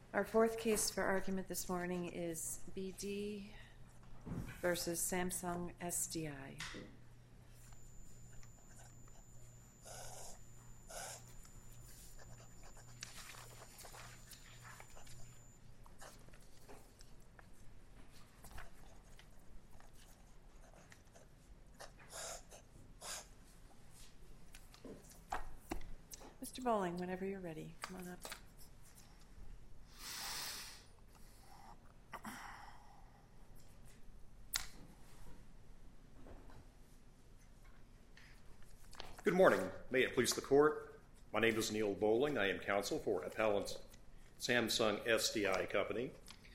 Our fourth case for argument this morning is BD versus Samsung SDI. Mr. Bowling, whenever you're ready, come on up. Good morning. May it please the court. My name is Neil Bowling. I am counsel for appellant Samsung SDI Company.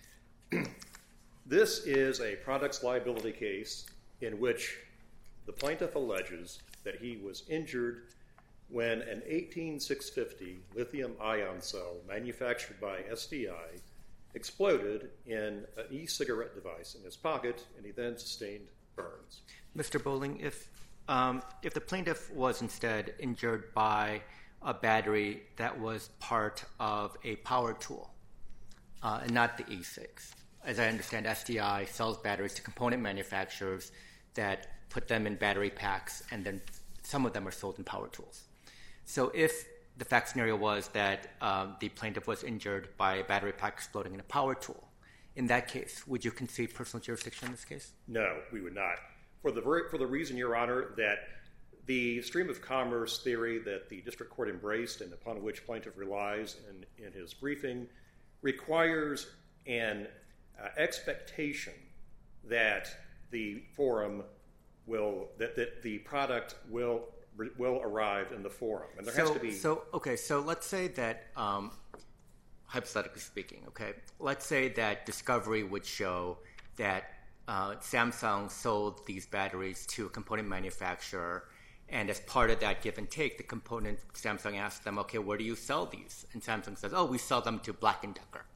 This is a products liability case in which the plaintiff alleges that he was injured when an 18650 lithium-ion cell manufactured by SDI exploded in an e-cigarette device in his pocket, and he then sustained burns. Mr. Bowling, if the plaintiff was instead injured by a battery that was part of a power tool and not the e-cig, as I understand, SDI sells batteries to component manufacturers that put them in battery packs, and then some of them are sold in power tools. So if the fact scenario was that the plaintiff was injured by a battery pack exploding in a power tool, in that case, would you concede personal jurisdiction in this case? No, we would not. For the reason, Your Honor, that the stream of commerce theory that the district court embraced and upon which plaintiff relies in his briefing requires an expectation that the forum will, that the product will arrive in the forum, and there has to be. So let's say that, hypothetically speaking, let's say that discovery would show that Samsung sold these batteries to a component manufacturer, and as part of that give and take, the component Samsung asked them, okay, where do you sell these? And Samsung says, oh, we sell them to Black & Decker.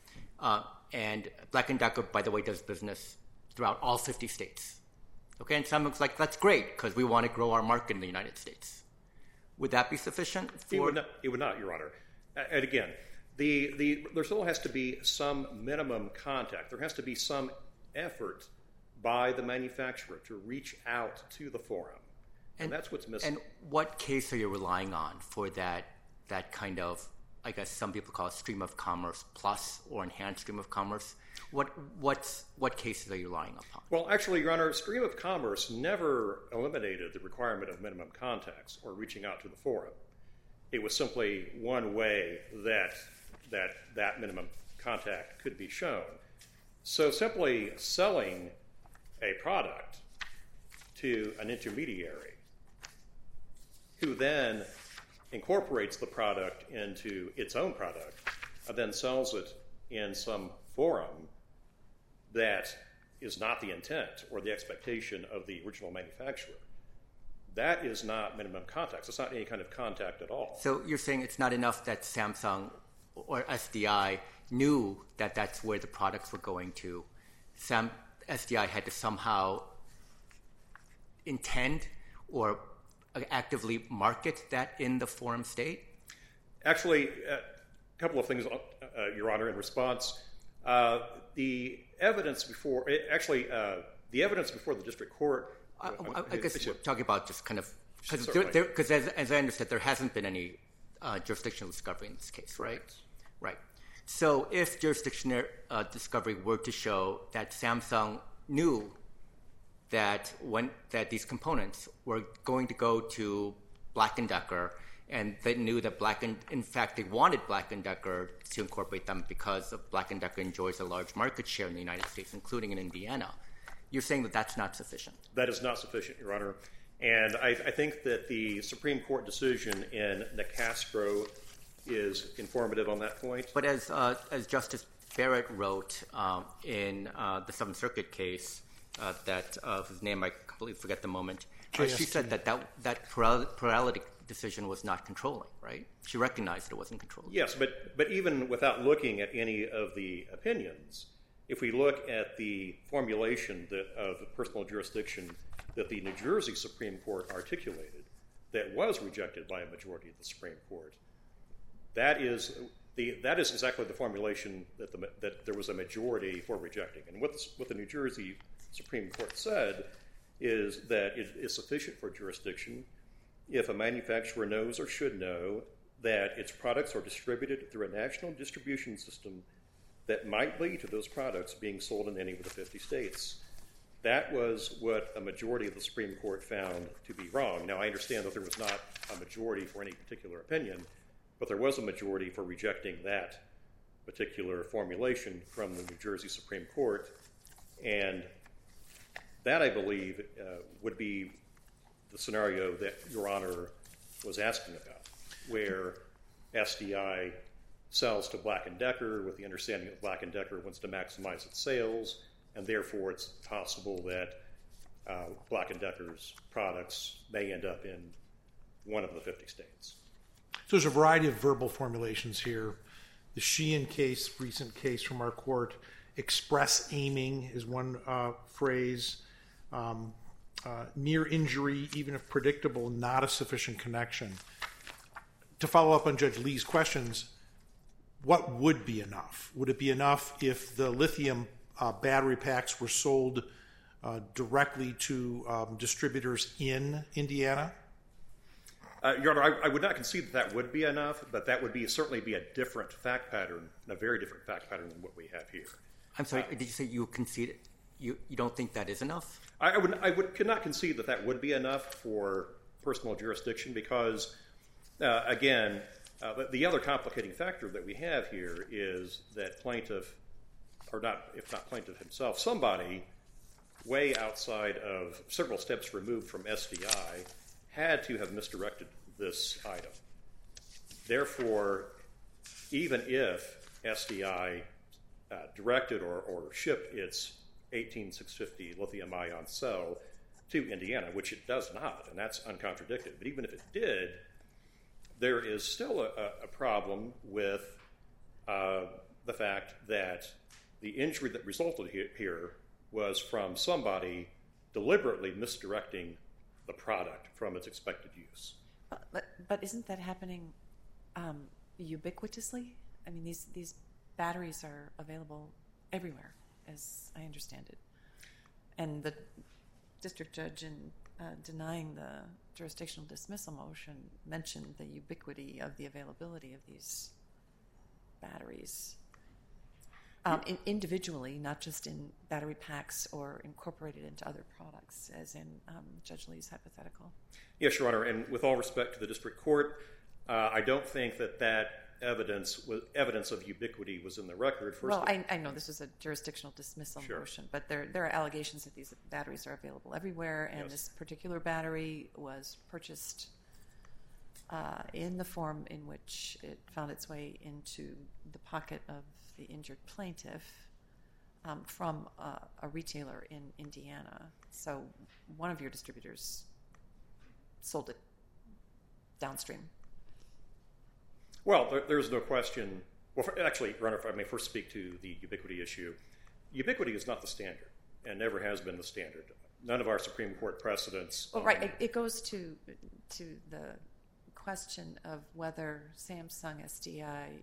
And Black & Decker, by the way, does business throughout all 50 states. Okay, and Samsung's like, that's great, because we want to grow our market in the United States. Would that be sufficient? It would not, Your Honor. And again, there still has to be some minimum contact. There has to be some effort by the manufacturer to reach out to the forum. And that's what's missing. And what case are you relying on for that kind of, I guess some people call it stream of commerce plus or enhanced stream of commerce? What cases are you relying upon? Well, actually, Your Honor, stream of commerce never eliminated the requirement of minimum contacts or reaching out to the forum. It was simply one way that minimum contact could be shown. So simply selling a product to an intermediary who then incorporates the product into its own product and then sells it in some forum that is not the intent or the expectation of the original manufacturer, that is not minimum contacts. It's not any kind of contact at all. So you're saying it's not enough that Samsung or SDI knew that that's where the products were going to. SDI had to somehow intend or actively market that in the forum state? Actually, a couple of things, Your Honor, in response. The evidence before the district court. I guess we're talking about just kind of because as I understand, there hasn't been any jurisdictional discovery in this case, right? Right. So if jurisdictional discovery were to show that Samsung knew that these components were going to go to Black & Decker, and they knew that in fact they wanted Black & Decker to incorporate them because Black & Decker enjoys a large market share in the United States, including in Indiana, you're saying that that's not sufficient? That is not sufficient, Your Honor. And I think that the Supreme Court decision in Nicastro is informative on that point. But as Justice Barrett wrote in the Seventh Circuit case, whose name I completely forget the moment, she said that plurality decision was not controlling, right? She recognized it wasn't controlling. Yes, but even without looking at any of the opinions, if we look at the formulation of personal jurisdiction that the New Jersey Supreme Court articulated that was rejected by a majority of the Supreme Court, that is That is exactly the formulation that there was a majority for rejecting. And what the New Jersey Supreme Court said is that it is sufficient for jurisdiction if a manufacturer knows or should know that its products are distributed through a national distribution system that might lead to those products being sold in any of the 50 states. That was what a majority of the Supreme Court found to be wrong. Now, I understand that there was not a majority for any particular opinion, but there was a majority for rejecting that particular formulation from the New Jersey Supreme Court. And that, I believe, would be the scenario that Your Honor was asking about, where SDI sells to Black & Decker with the understanding that Black & Decker wants to maximize its sales, and therefore it's possible that Black & Decker's products may end up in one of the 50 states. So there's a variety of verbal formulations here. The Sheehan case, recent case from our court, express aiming is one phrase. Near injury, even if predictable, not a sufficient connection. To follow up on Judge Lee's questions, what would be enough? Would it be enough if the lithium battery packs were sold directly to distributors in Indiana? Your Honor, I would not concede that would be enough, but that would certainly be a different fact pattern, a very different fact pattern than what we have here. I'm sorry, did you say you concede it? You don't think that is enough? I could not concede that would be enough for personal jurisdiction because, again, the other complicating factor that we have here is that plaintiff, or not, if not plaintiff himself, somebody way outside of several steps removed from SDI had to have misdirected this item. Therefore, even if SDI directed or shipped its 18650 lithium-ion cell to Indiana, which it does not, and that's uncontradicted. But even if it did, there is still a problem with the fact that the injury that resulted here was from somebody deliberately misdirecting the product from its expected use. But isn't that happening ubiquitously? I mean, these batteries are available everywhere, as I understand it. And the district judge, in denying the jurisdictional dismissal motion, mentioned the ubiquity of the availability of these batteries. Individually, not just in battery packs or incorporated into other products, as in Judge Lee's hypothetical. Yes, Your Honor, and with all respect to the district court, I don't think that evidence of ubiquity was in the record. I know this was a jurisdictional dismissal motion, but there are allegations that these batteries are available everywhere, and this particular battery was purchased in the form in which it found its way into the pocket of the injured plaintiff from a retailer in Indiana. So one of your distributors sold it downstream. Well, there's no question. Well, actually, Your Honor, if I may first speak to the ubiquity issue. Ubiquity is not the standard and never has been the standard. None of our Supreme Court precedents. Well, right. It goes to the question of whether Samsung SDI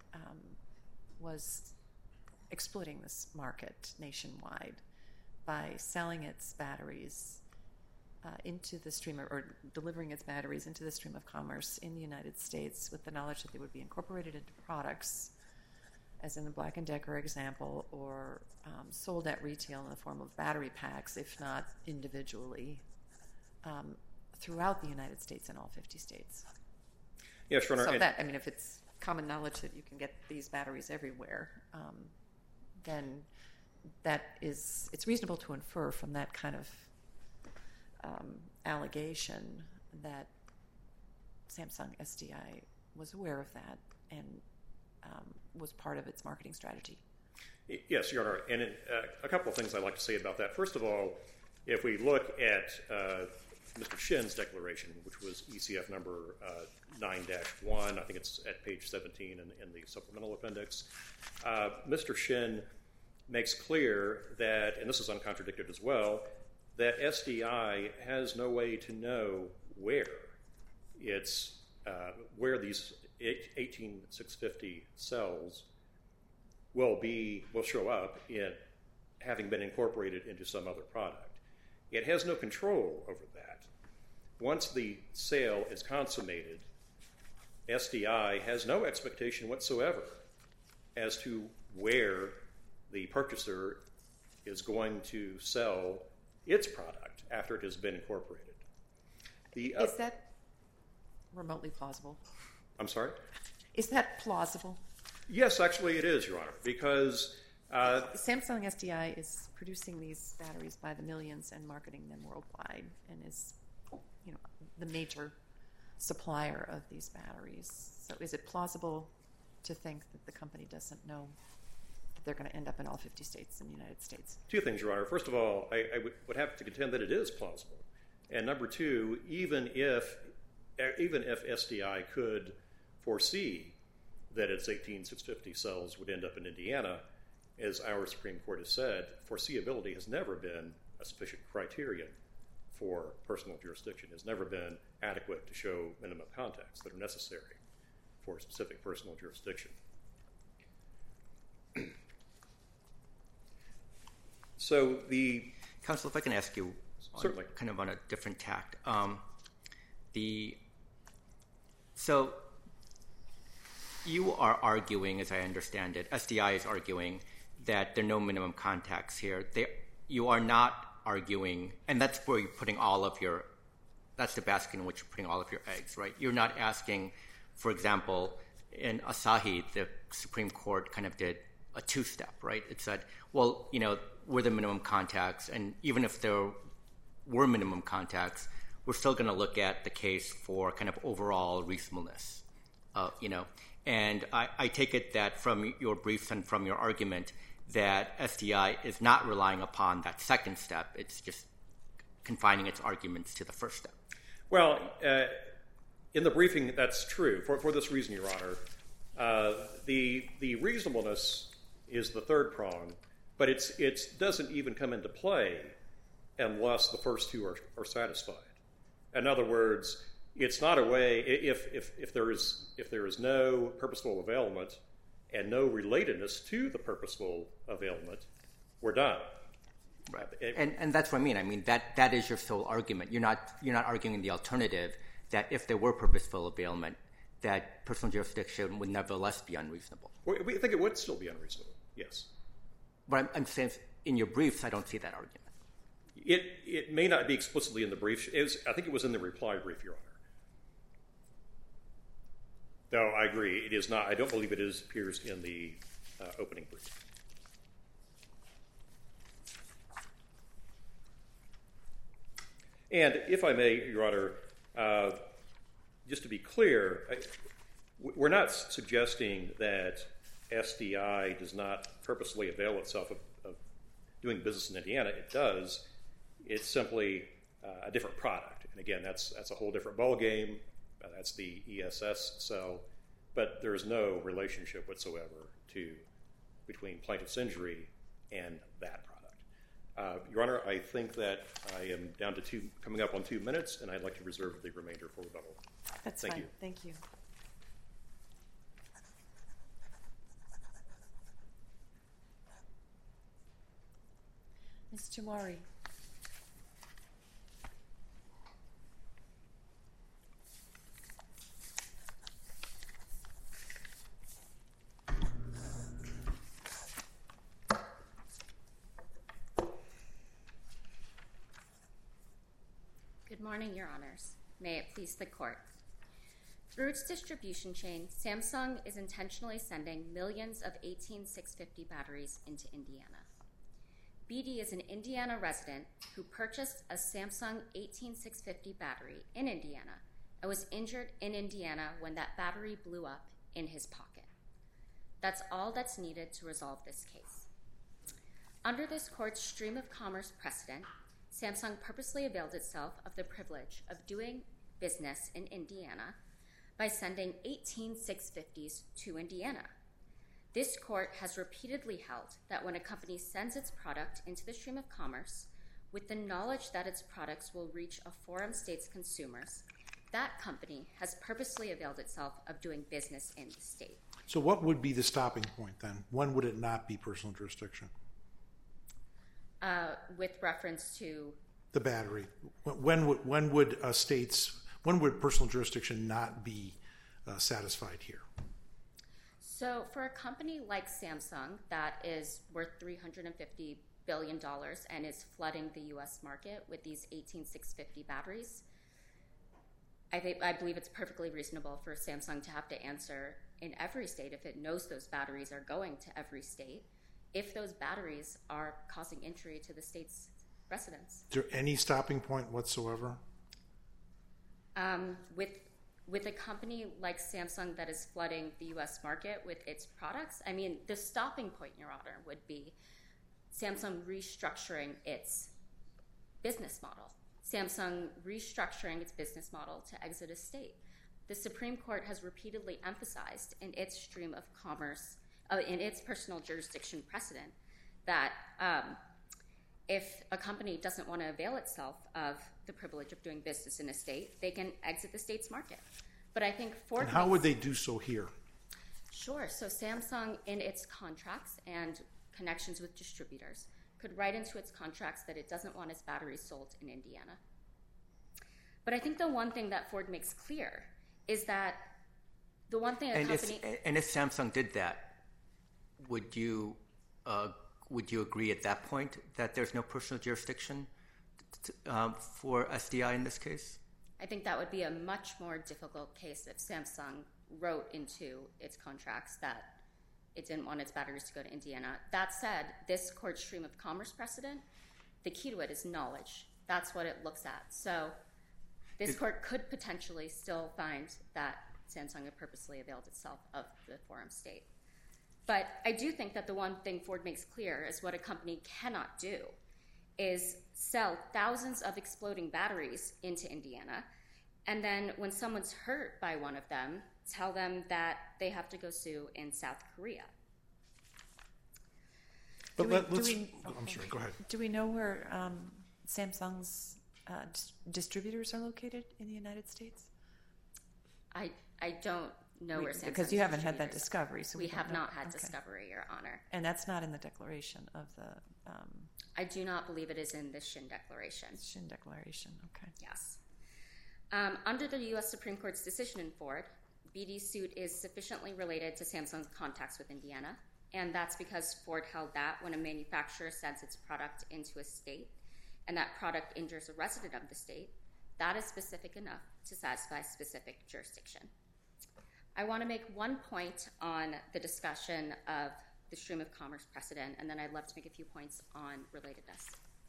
was exploiting this market nationwide by selling its batteries into the stream or delivering its batteries into the stream of commerce in the United States with the knowledge that they would be incorporated into products, as in the Black & Decker example, or sold at retail in the form of battery packs, if not individually, throughout the United States and all 50 states. Yes, Your Honor. So if it's common knowledge that you can get these batteries everywhere, then it's reasonable to infer from that kind of allegation that Samsung SDI was aware of that and was part of its marketing strategy. Yes, Your Honor. And a couple of things I'd like to say about that. First of all, if we look at Mr. Shin's declaration, which was ECF number 9-1, I think it's at page 17 in the supplemental appendix, Mr. Shin makes clear that, and this is uncontradicted as well, that SDI has no way to know where these 18 18650 cells will show up in having been incorporated into some other product. It has no control over that. Once the sale is consummated, SDI has no expectation whatsoever as to where the purchaser is going to sell its product after it has been incorporated. Is that remotely plausible? I'm sorry? Is that plausible? Yes, actually it is, Your Honor, because Samsung SDI is producing these batteries by the millions and marketing them worldwide, and is, the major supplier of these batteries. So is it plausible to think that the company doesn't know that they're going to end up in all 50 states in the United States? Two things, Your Honor. First of all, I would have to contend that it is plausible. And number two, even if SDI could foresee that its 18650 cells would end up in Indiana, as our Supreme Court has said, foreseeability has never been a sufficient criterion for personal jurisdiction. It has never been adequate to show minimum contacts that are necessary for specific personal jurisdiction. So Counsel, if I can ask you, certainly, kind of on a different tact, so you are arguing, as I understand it, SDI is arguing that there are no minimum contacts here. You are not arguing, and that's where you're putting that's the basket in which you're putting all of your eggs, right? You're not asking, for example, in Asahi, the Supreme Court kind of did a two-step, right? It said, well, we're the minimum contacts, and even if there were minimum contacts, we're still going to look at the case for kind of overall reasonableness, And I take it that from your briefs and from your argument that SDI is not relying upon that second step. It's just confining its arguments to the first step. Well, in the briefing, that's true. For this reason, Your Honor, the reasonableness is the third prong, but it doesn't even come into play unless the first two are satisfied. In other words, it's not a way, if there is no purposeful availment and no relatedness to the purposeful availment, we're done. Right. And that's what I mean. I mean, that is your sole argument. You're not arguing the alternative that if there were purposeful availment, that personal jurisdiction would nevertheless be unreasonable. We think it would still be unreasonable, yes. But I'm saying in your briefs, I don't see that argument. It may not be explicitly in the brief. I think it was in the reply brief, Your Honor. No, I agree. It is not. I don't believe it appears in the opening brief. And if I may, Your Honor, just to be clear, we're not suggesting that SDI does not purposely avail itself of doing business in Indiana. It does. It's simply a different product. And again, that's a whole different ballgame. That's the ESS cell. But there is no relationship whatsoever between plaintiff's injury and that product. Your Honor, I think that I am down to coming up on 2 minutes, and I'd like to reserve the remainder for rebuttal. That's fine. Thank you. Ms. Jamari. Good morning, Your Honors. May it please the Court. Through its distribution chain, Samsung is intentionally sending millions of 18650 batteries into Indiana. BD is an Indiana resident who purchased a Samsung 18650 battery in Indiana and was injured in Indiana when that battery blew up in his pocket. That's all that's needed to resolve this case. Under this Court's stream of commerce precedent, Samsung purposely availed itself of the privilege of doing business in Indiana by sending 18650s to Indiana. This Court has repeatedly held that when a company sends its product into the stream of commerce with the knowledge that its products will reach a forum state's consumers, that company has purposely availed itself of doing business in the state. So what would be the stopping point then? When would it not be personal jurisdiction? With reference to the battery, when would personal jurisdiction not be satisfied here? So for a company like Samsung that is worth $350 billion and is flooding the U.S. market with these 18650 batteries, I believe it's perfectly reasonable for Samsung to have to answer in every state, if it knows those batteries are going to every state, if those batteries are causing injury to the state's residents. Is there any stopping point whatsoever? With a company like Samsung that is flooding the U.S. market with its products, I mean, the stopping point, Your Honor, would be Samsung restructuring its business model. Samsung restructuring its business model to exit a state. The Supreme Court has repeatedly emphasized in its stream of commerce, in its personal jurisdiction precedent, that if a company doesn't want to avail itself of the privilege of doing business in a state, they can exit the state's market. But I think Ford... And how would they do so here? Sure. So Samsung, in its contracts and connections with distributors, could write into its contracts that it doesn't want its batteries sold in Indiana. But I think the one thing that Ford makes clear is that the one thing a company... And if Samsung did that, would you agree at that point that there's no personal jurisdiction for SDI in this case? I think that would be a much more difficult case if Samsung wrote into its contracts that it didn't want its batteries to go to Indiana. That said, this court's stream of commerce precedent, the key to it is knowledge. That's what it looks at. So this court could potentially still find that Samsung had purposely availed itself of the forum state. But I do think that the one thing Ford makes clear is what a company cannot do is sell thousands of exploding batteries into Indiana, and then when someone's hurt by one of them, tell them that they have to go sue in South Korea. I'm sorry, go ahead. Do we know where Samsung's distributors are located in the United States? I don't know where Samsung's because you haven't had that discovery. So we have not had discovery, Your Honor. And that's not in the declaration of the... I do not believe it is in the Shin Declaration. Shin Declaration, okay. Yes. Under the U.S. Supreme Court's decision in Ford, BD's suit is sufficiently related to Samsung's contacts with Indiana, and that's because Ford held that when a manufacturer sends its product into a state and that product injures a resident of the state, that is specific enough to satisfy specific jurisdiction. I want to make one point on the discussion of the stream of commerce precedent, and then I'd love to make a few points on relatedness.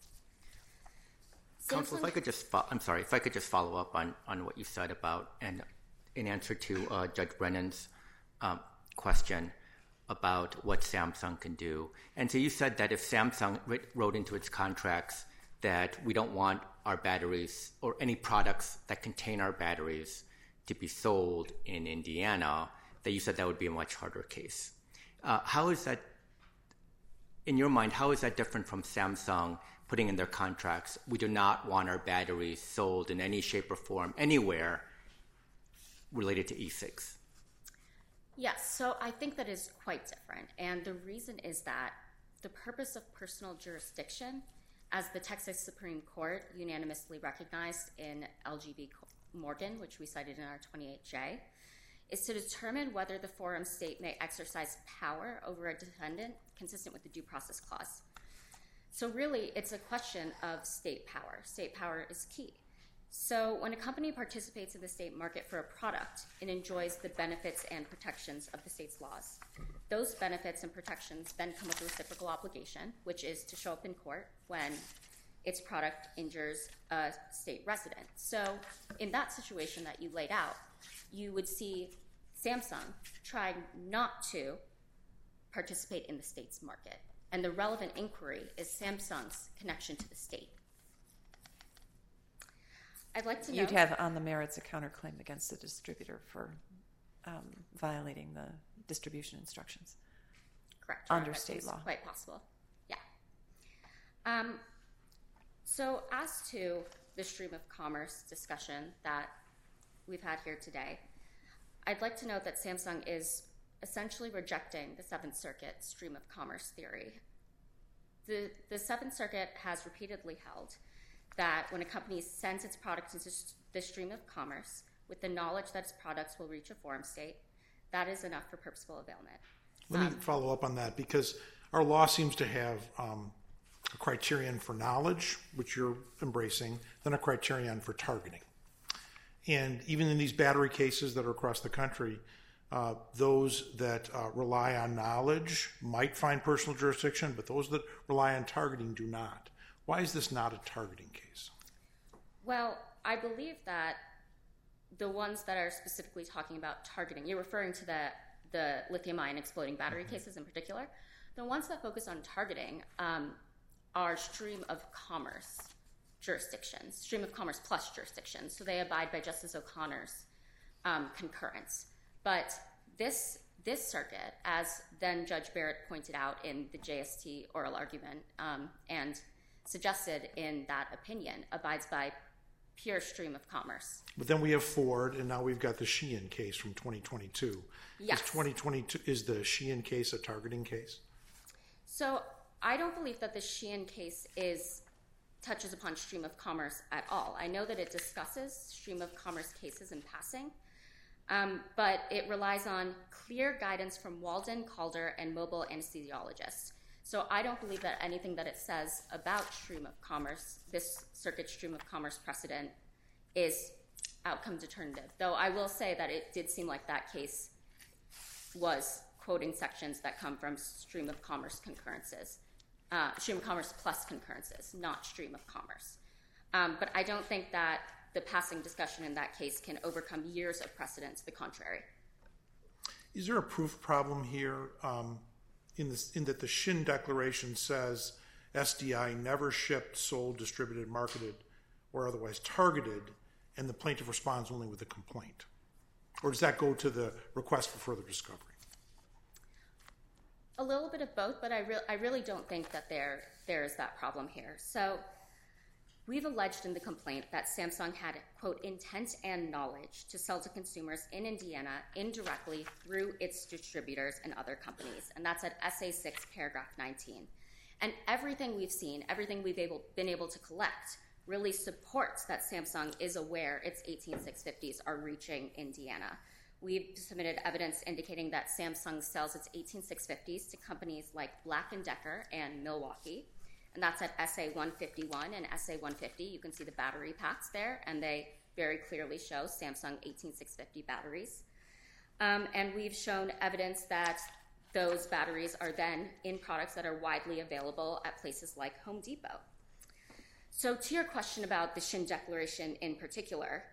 Counsel, if I could just follow up on what you said about, and in answer to Judge Brennan's question about what Samsung can do. And so you said that if Samsung wrote into its contracts that we don't want our batteries or any products that contain our batteries to be sold in Indiana, that you said that would be a much harder case. How is that, in your mind, how is that different from Samsung putting in their contracts, we do not want our batteries sold in any shape or form anywhere related to e-cigs? Yes, so I think that is quite different. And the reason is that the purpose of personal jurisdiction, as the Texas Supreme Court unanimously recognized in LGB Morgan, which we cited in our 28J, is to determine whether the forum state may exercise power over a defendant consistent with the Due Process Clause. So really, it's a question of state power. State power is key. So when a company participates in the state market for a product, it enjoys the benefits and protections of the state's laws. Those benefits and protections then come with a reciprocal obligation, which is to show up in court when its product injures a state resident. So in that situation that you laid out, you would see Samsung try not to participate in the state's market. And the relevant inquiry is Samsung's connection to the state. I'd like to know... You'd have on the merits a counterclaim against the distributor for violating the distribution instructions. Correct. Under state law. Quite possible. Yeah. So as to the stream of commerce discussion that we've had here today, I'd like to note that Samsung is essentially rejecting the Seventh Circuit stream of commerce theory. The Seventh Circuit has repeatedly held that when a company sends its product into the stream of commerce with the knowledge that its products will reach a forum state, that is enough for purposeful availment. Let me follow up on that, because our law seems to have a criterion for knowledge, which you're embracing, then a criterion for targeting. And even in these battery cases that are across the country, those that rely on knowledge might find personal jurisdiction, but those that rely on targeting do not. Why is this not a targeting case? Well, I believe that the ones that are specifically talking about targeting, you're referring to the lithium-ion exploding battery cases in particular, the ones that focus on targeting are stream of commerce jurisdictions, stream of commerce plus jurisdictions, so they abide by Justice O'Connor's concurrence. But this circuit, as then Judge Barrett pointed out in the JST oral argument and suggested in that opinion, abides by pure stream of commerce. But then we have Ford, and now we've got the Sheehan case from 2022. Yes. Is the Sheehan case a targeting case? So I don't believe that the Sheehan case touches upon stream of commerce at all. I know that it discusses stream of commerce cases in passing, but it relies on clear guidance from Walden, Calder, and mobile anesthesiologists. So I don't believe that anything that it says about stream of commerce, this circuit stream of commerce precedent, is outcome determinative. Though I will say that it did seem like that case was quoting sections that come from stream of commerce concurrences, stream of commerce plus concurrences, not stream of commerce. But I don't think that the passing discussion in that case can overcome years of precedent to the contrary. Is there a proof problem here in that the Shin Declaration says SDI never shipped, sold, distributed, marketed, or otherwise targeted, and the plaintiff responds only with a complaint? Or does that go to the request for further discovery? A little bit of both, but I really don't think that there is that problem here. So we've alleged in the complaint that Samsung had, quote, intent and knowledge to sell to consumers in Indiana indirectly through its distributors and other companies. And that's at SA 6, paragraph 19. And everything we've seen, everything we've been able to collect, really supports that Samsung is aware its 18650s are reaching Indiana. We've submitted evidence indicating that Samsung sells its 18650s to companies like Black & Decker and Milwaukee. And that's at SA 151 and SA 150. You can see the battery packs there, and they very clearly show Samsung 18650 batteries. And we've shown evidence that those batteries are then in products that are widely available at places like Home Depot. So to your question about the Shin Declaration in particular,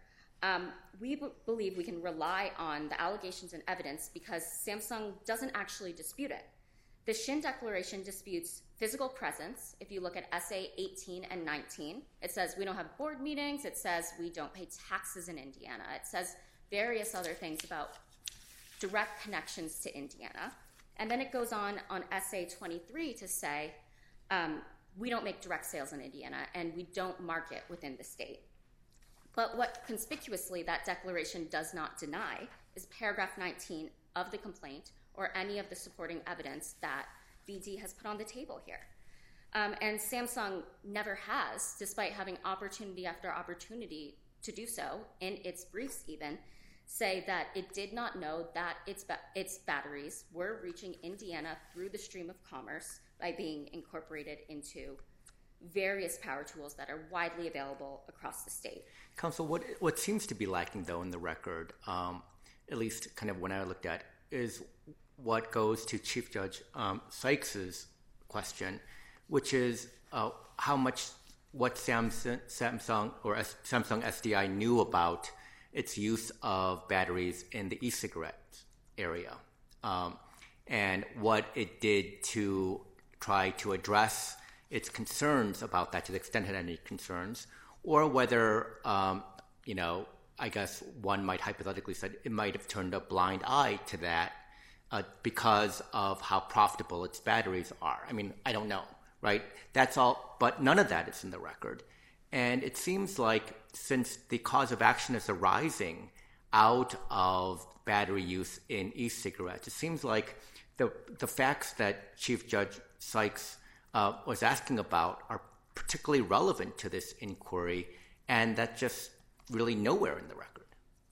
we believe we can rely on the allegations and evidence because Samsung doesn't actually dispute it. The Shin Declaration disputes physical presence. If you look at SA 18 and 19, it says we don't have board meetings. It says we don't pay taxes in Indiana. It says various other things about direct connections to Indiana. And then it goes on SA 23 to say we don't make direct sales in Indiana and we don't market within the state. But what conspicuously that declaration does not deny is paragraph 19 of the complaint or any of the supporting evidence that BD has put on the table here. And Samsung never has, despite having opportunity after opportunity to do so, in its briefs even, say that it did not know that its batteries were reaching Indiana through the stream of commerce by being incorporated into various power tools that are widely available across the state. Counsel, what seems to be lacking, though, in the record, at least kind of when I looked at, is what goes to Chief Judge Sykes's question, which is what Samsung or Samsung SDI knew about its use of batteries in the e-cigarette area, and what it did to try to address its concerns about that, to the extent it had any concerns, or whether, I guess one might hypothetically say it might have turned a blind eye to that because of how profitable its batteries are. I mean, I don't know, right? That's all, but none of that is in the record. And it seems like since the cause of action is arising out of battery use in e-cigarettes. It seems like the facts that Chief Judge Sykes was asking about are particularly relevant to this inquiry, and that's just really nowhere in the record.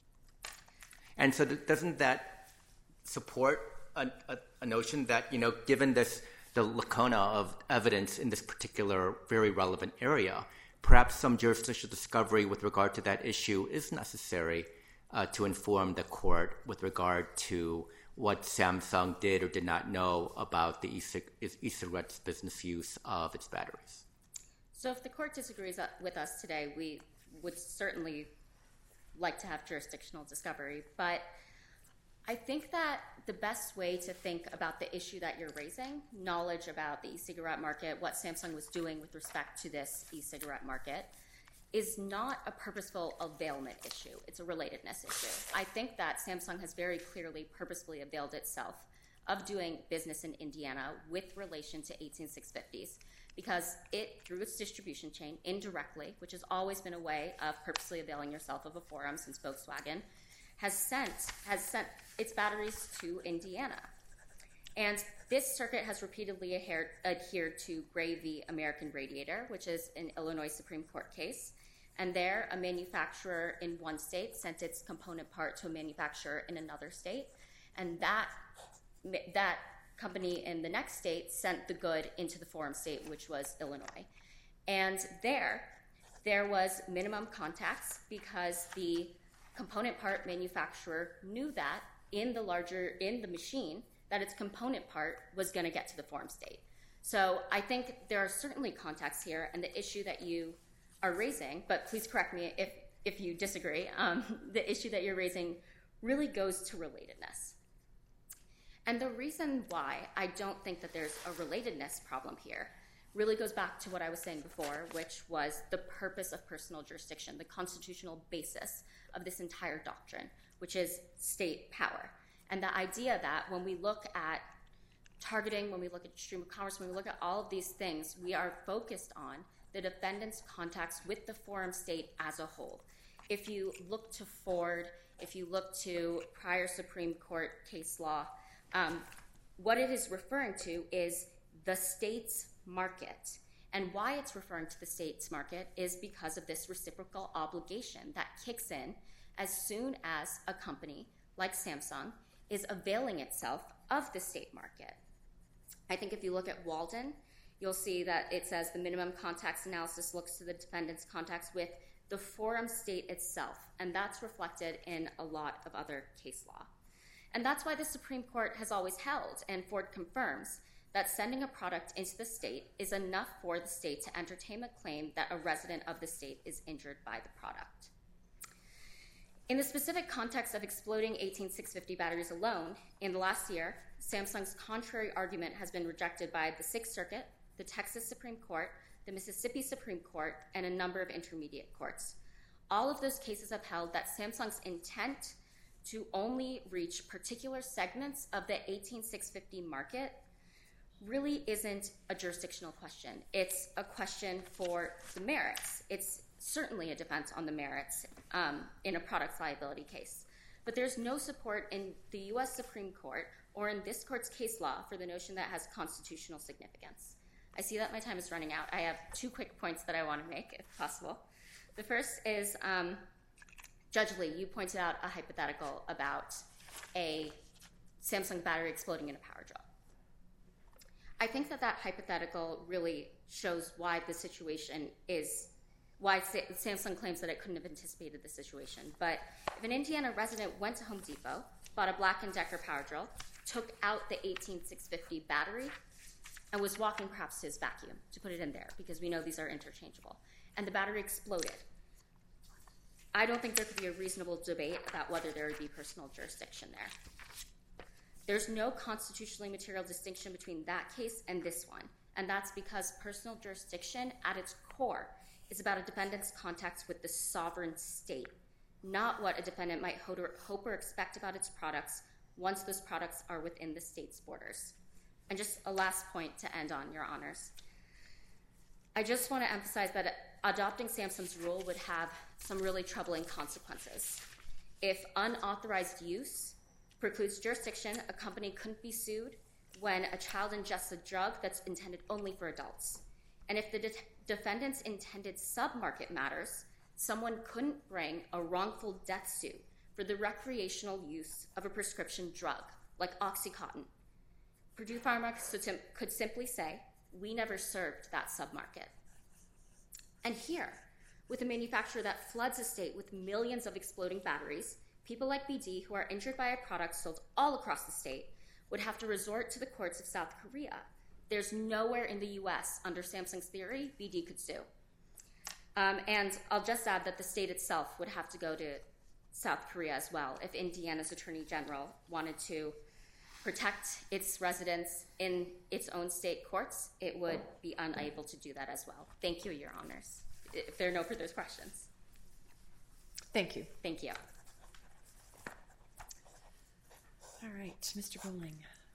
And so doesn't that support a notion that, given the lacuna of evidence in this particular very relevant area, perhaps some jurisdictional discovery with regard to that issue is necessary to inform the court with regard to what Samsung did or did not know about the e-cigarettes business use of its batteries? So if the court disagrees with us today, we would certainly like to have jurisdictional discovery, but I think that the best way to think about the issue that you're raising, knowledge about the e-cigarette market, what Samsung was doing with respect to this e-cigarette market, is not a purposeful availment issue. It's a relatedness issue. I think that Samsung has very clearly purposefully availed itself of doing business in Indiana with relation to 18650s because it, through its distribution chain, indirectly, which has always been a way of purposely availing yourself of a forum since Volkswagen, has sent its batteries to Indiana. And this circuit has repeatedly adhered to Gray v. American Radiator, which is an Illinois Supreme Court case. And there, a manufacturer in one state sent its component part to a manufacturer in another state. And that company in the next state sent the good into the forum state, which was Illinois. And there was minimum contacts because the component part manufacturer knew that in the machine that its component part was going to get to the forum state. So I think there are certainly contacts here, and the issue that you are raising, but please correct me if you disagree, the issue that you're raising really goes to relatedness. And the reason why I don't think that there's a relatedness problem here really goes back to what I was saying before, which was the purpose of personal jurisdiction, the constitutional basis of this entire doctrine, which is state power. And the idea that when we look at targeting, when we look at stream of commerce, when we look at all of these things, we are focused on the defendant's contacts with the forum state as a whole. If you look to Ford, if you look to prior Supreme Court case law, what it is referring to is the state's market. And why it's referring to the state's market is because of this reciprocal obligation that kicks in as soon as a company like Samsung is availing itself of the state market. I think if you look at Walden, you'll see that it says the minimum contacts analysis looks to the defendant's contacts with the forum state itself, and that's reflected in a lot of other case law. And that's why the Supreme Court has always held, and Ford confirms, that sending a product into the state is enough for the state to entertain a claim that a resident of the state is injured by the product. In the specific context of exploding 18650 batteries alone, in the last year, Samsung's contrary argument has been rejected by the Sixth Circuit, the Texas Supreme Court, the Mississippi Supreme Court, and a number of intermediate courts. All of those cases have held that Samsung's intent to only reach particular segments of the 18650 market really isn't a jurisdictional question. It's a question for the merits. It's certainly a defense on the merits in a product liability case. But there's no support in the U.S. Supreme Court or in this court's case law for the notion that has constitutional significance. I see that my time is running out. I have two quick points that I want to make, if possible. The first is, Judge Lee, you pointed out a hypothetical about a Samsung battery exploding in a power draw. I think that hypothetical really shows why the situation is, why Samsung claims that it couldn't have anticipated the situation. But if an Indiana resident went to Home Depot, bought a Black & Decker power drill, took out the 18650 battery, and was walking perhaps to his vacuum to put it in there, because we know these are interchangeable, and the battery exploded, I don't think there could be a reasonable debate about whether there would be personal jurisdiction there. There's no constitutionally material distinction between that case and this one, and that's because personal jurisdiction at its core is about a defendant's contacts with the sovereign state, not what a defendant might hope or expect about its products once those products are within the state's borders. And just a last point to end on, Your Honors. I just want to emphasize that adopting Samsung's rule would have some really troubling consequences. If unauthorized use precludes jurisdiction, a company couldn't be sued when a child ingests a drug that's intended only for adults. And if the defendant's intended submarket matters, someone couldn't bring a wrongful death suit for the recreational use of a prescription drug, like OxyContin. Purdue Pharma could simply say, we never served that submarket. And here, with a manufacturer that floods a state with millions of exploding batteries, people like BD who are injured by a product sold all across the state would have to resort to the courts of South Korea. There's nowhere in the U.S. under Samsung's theory BD could sue. And I'll just add that the state itself would have to go to South Korea as well if Indiana's Attorney General wanted to protect its residents in its own state courts. It would be unable to do that as well. Thank you, Your Honors. If there are no further questions. Thank you. Thank you. All right, Mr. Bowling.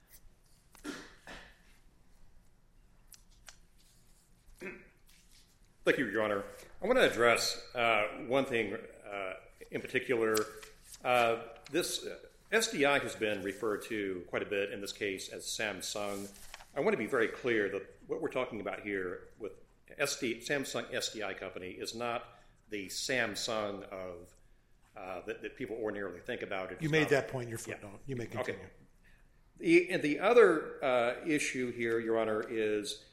Thank you, Your Honor. I want to address one thing in particular. This SDI has been referred to quite a bit in this case as Samsung. I want to be very clear that what we're talking about here with Samsung SDI Company is not the Samsung of that people ordinarily think about. You made that point in your footnote. Yeah. You may continue. Okay. And the other issue here, Your Honor, is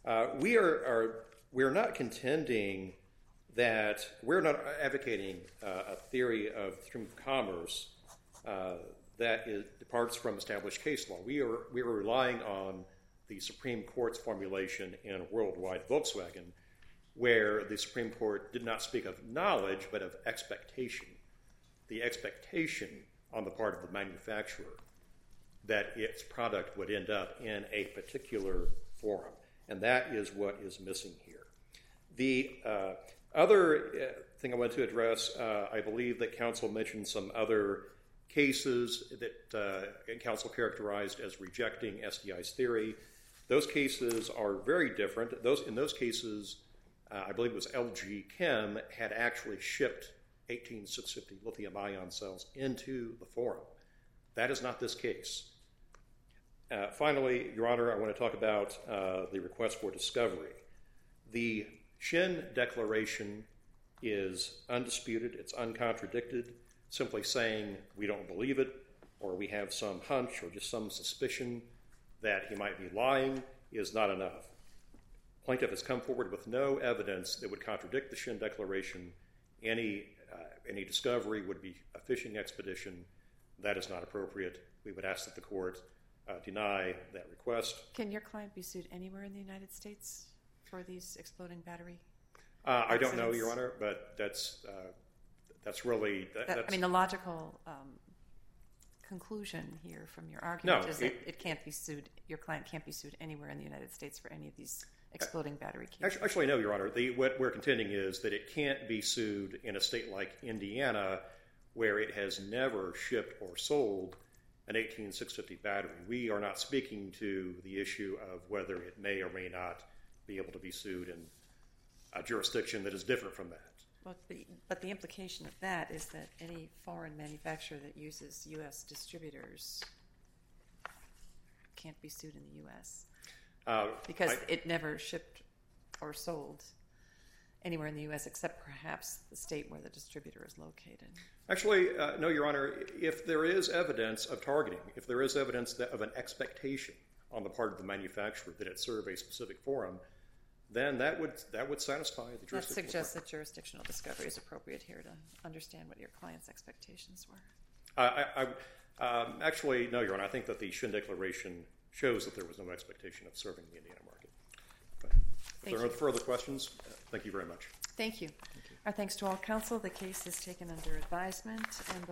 we're not contending that we're not advocating a theory of stream of commerce that departs from established case law. We are relying on the Supreme Court's formulation in Worldwide Volkswagen, where the Supreme Court did not speak of knowledge, but of expectation. The expectation on the part of the manufacturer that its product would end up in a particular forum. And that is what is missing here. The other thing I want to address, I believe that counsel mentioned some other cases that counsel characterized as rejecting SDI's theory. Those cases are very different. In those cases, I believe it was LG Chem had actually shipped 18650 lithium-ion cells into the forum. That is not this case. Finally, Your Honor, I want to talk about the request for discovery. The Shin Declaration is undisputed. It's uncontradicted. Simply saying we don't believe it, or we have some hunch or just some suspicion that he might be lying is not enough. Plaintiff has come forward with no evidence that would contradict the Shin Declaration. Any discovery would be a fishing expedition. That is not appropriate. We would ask that the court deny that request. Can your client be sued anywhere in the United States for these exploding battery I don't know, Your Honor, but that's really... I mean, the logical conclusion here from your argument is that it can't be sued. Your client can't be sued anywhere in the United States for any of these exploding battery cases. Actually, no, Your Honor. What we're contending is that it can't be sued in a state like Indiana where it has never shipped or sold an 18650 battery. We are not speaking to the issue of whether it may or may not be able to be sued in a jurisdiction that is different from that. But the implication of that is that any foreign manufacturer that uses U.S. distributors can't be sued in the U.S. Because it never shipped or sold anywhere in the U.S. except perhaps the state where the distributor is located. Actually, no, Your Honor. If there is evidence of targeting, if there is evidence of an expectation on the part of the manufacturer that it serve a specific forum, then that would satisfy the jurisdiction. That suggests that jurisdictional discovery is appropriate here to understand what your client's expectations were. Actually, no, Your Honor. I think that the Shin Declaration shows that there was no expectation of serving the Indiana market. But if there are no further questions, thank you very much. Thank you. Our thanks to all counsel. The case is taken under advisement. And